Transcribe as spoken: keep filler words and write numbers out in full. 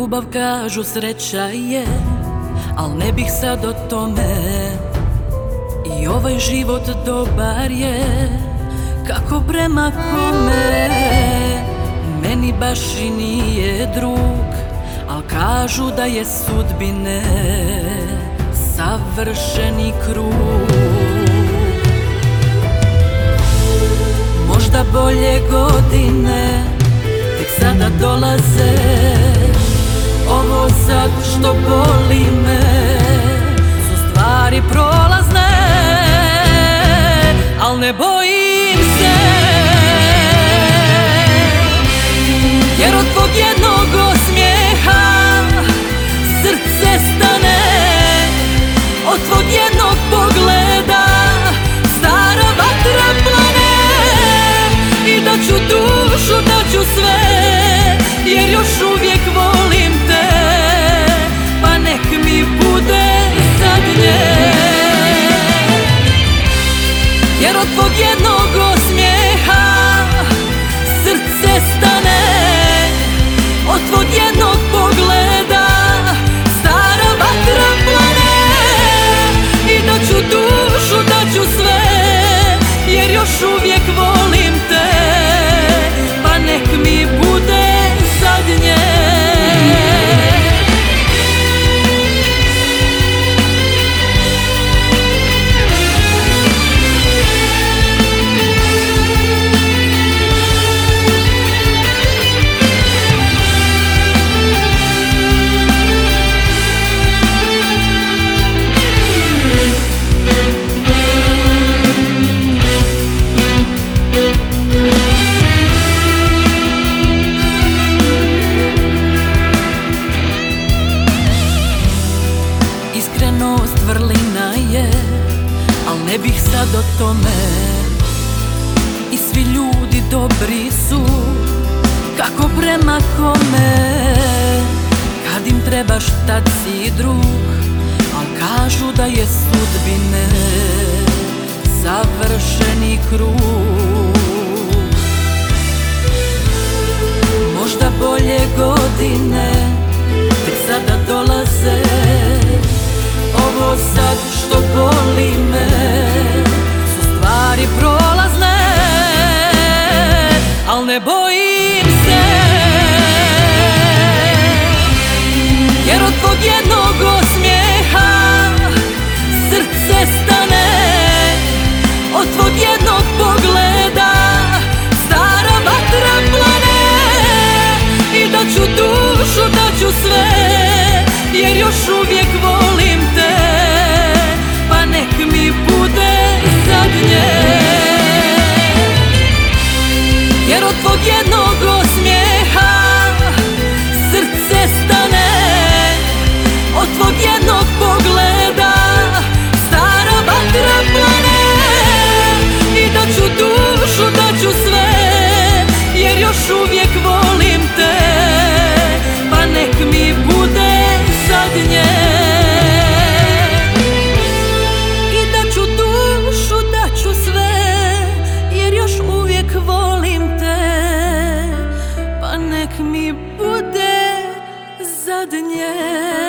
Ljubav kažu sreća je, al ne bih sad o tome. I ovaj život dobar je, kako prema kome. Meni baš i nije drug, al kažu da je sudbine savršeni krug. Možda bolje godine tek sada dolaze, ovo sad što boli me su stvari prolazne, al ne bojim se, jer od tvog jednog osmijeha srce stane, od tvog jednog pogleda stara vatra plane. I da ću dušu, da ću sve, jer još uvijek volim te, pa nek mi bude zadnje. Jer od tvog jednog osmijeha srce stane, od tvog jednog pogleda stara vatra plane. I da ću dušu, da ću sve, jer još uvijek volim te, pa nek mi bude zadnje. Iskrenost vrlina je, al ne bih sad o tome. I svi ljudi dobri su, kako prema kome. Kad im trebaš tad si drug, al kažu da je sudbine savršeni krug. Možda bolje godine tek sada dolaze, ovo sad što boli me su stvari prolazne, al ne bojim se, jer od tvog jednog osmijeha srce stane, od tvog jednog pogleda stara vatra plane. I da ću dušu, da ću sve, jer još uvijek volim te, pa nek mi bude zadnje. Jer od tvog jednog osmijeha srce stane, od tvog jednog pogleda stara vatra plane. I da ću dušu, da ću sve, jer još uvijek volim te, pa nek mi bude zadnje. I da ću dušu, da ću sve, jer još uvijek volim te, pa nek mi bude zadnje.